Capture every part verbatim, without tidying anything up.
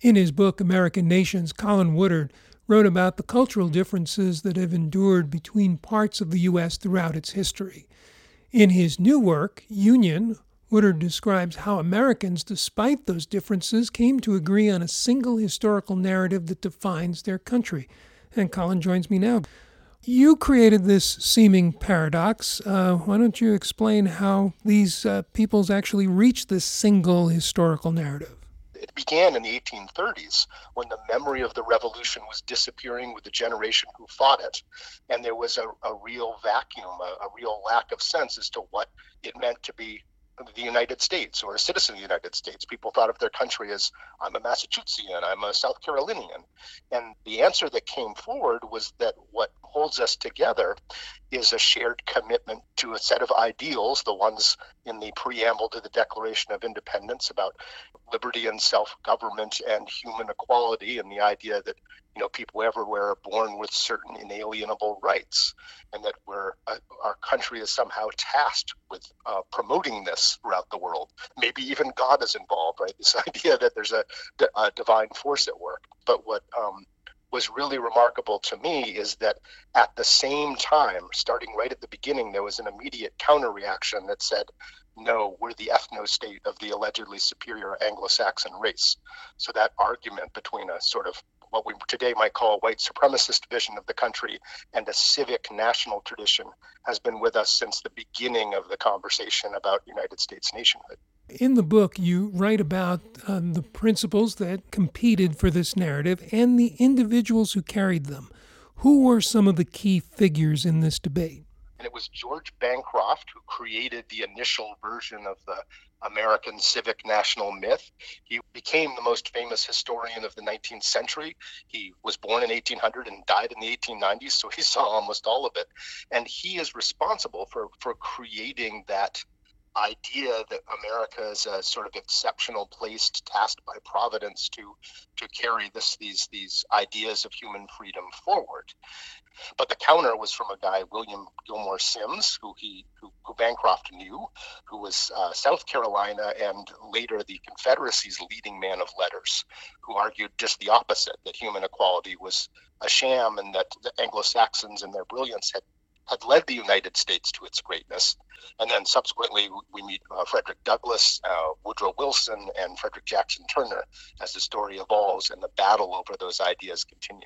In his book, American Nations, Colin Woodard wrote about the cultural differences that have endured between parts of the U S throughout its history. In his new work, Union, Woodard describes how Americans, despite those differences, came to agree on a single historical narrative that defines their country. And Colin joins me now. You created this seeming paradox. Uh, why don't you explain how these uh, peoples actually reached this single historical narrative? It began in the eighteen thirties when the memory of the revolution was disappearing with the generation who fought it. And there was a, a real vacuum, a, a real lack of sense as to what it meant to be the United States or a citizen of the United States. People thought of their country as, I'm a Massachusettsian, I'm a South Carolinian. And the answer that came forward was that what holds us together is a shared commitment to a set of ideals, the ones in the preamble to the Declaration of Independence about liberty and self-government and human equality, and the idea that you know people everywhere are born with certain inalienable rights, and that we're uh, our country is somehow tasked with uh, promoting this throughout the world. Maybe even God is involved, right? This idea that there's a, a divine force at work. But what um, was really remarkable to me is that at the same time, starting right at the beginning, there was an immediate counter reaction that said, no, we're the ethno-state of the allegedly superior Anglo-Saxon race. So that argument between a sort of what we today might call a white supremacist vision of the country and a civic national tradition has been with us since the beginning of the conversation about United States nationhood. In the book, you write about um, the principles that competed for this narrative and the individuals who carried them. Who were some of the key figures in this debate? And it was George Bancroft who created the initial version of the American civic national myth. He became the most famous historian of the nineteenth century. He was born in eighteen hundred and died in the eighteen nineties, so he saw almost all of it. And he is responsible for, for creating that idea that America is a sort of exceptional place tasked by Providence to to carry this these these ideas of human freedom forward. But the counter was from a guy, William Gilmore Simms, who he who, who Bancroft knew, who was uh, South Carolina and later the Confederacy's leading man of letters, who argued just the opposite, that human equality was a sham and that the Anglo-Saxons and their brilliance had had led the United States to its greatness. And then subsequently, we meet uh, Frederick Douglass, uh, Woodrow Wilson, and Frederick Jackson Turner as the story evolves and the battle over those ideas continue.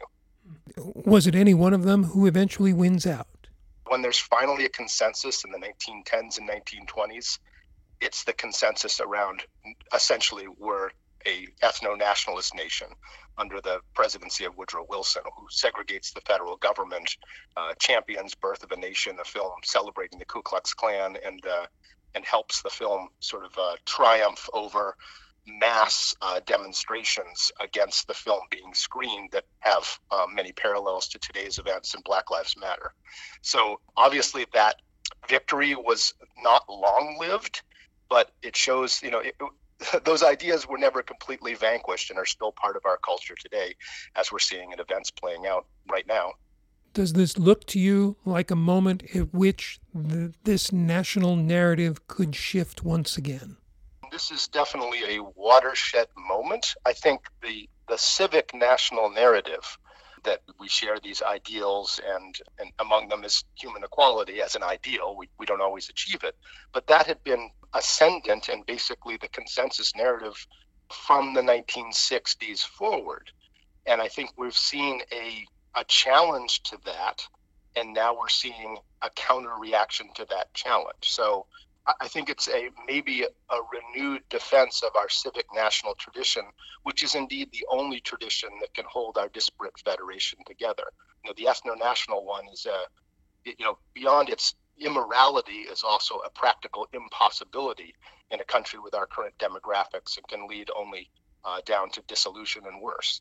Was it any one of them who eventually wins out? When there's finally a consensus in the nineteen tens and nineteen twenties, it's the consensus around essentially we're a ethno-nationalist nation under the presidency of Woodrow Wilson, who segregates the federal government, uh, champions Birth of a Nation, a film celebrating the Ku Klux Klan, and uh, and helps the film sort of uh, triumph over mass uh, demonstrations against the film being screened that have uh, many parallels to today's events in Black Lives Matter. So obviously that victory was not long-lived, but it shows, you know, it, those ideas were never completely vanquished and are still part of our culture today, as we're seeing in events playing out right now. Does this look to you like a moment at which the, this national narrative could shift once again? This is definitely a watershed moment. I think the, the civic national narrative that we share these ideals, and, and among them is human equality as an ideal. We, we don't always achieve it, but that had been ascendant and basically the consensus narrative from the nineteen sixties forward. And I think we've seen a, a challenge to that, and now we're seeing a counter reaction to that challenge. So I think it's a maybe a renewed defense of our civic national tradition, which is indeed the only tradition that can hold our disparate federation together. You know, the ethno-national one is a, you know, beyond its immorality is also a practical impossibility in a country with our current demographics and can lead only uh, down to dissolution and worse.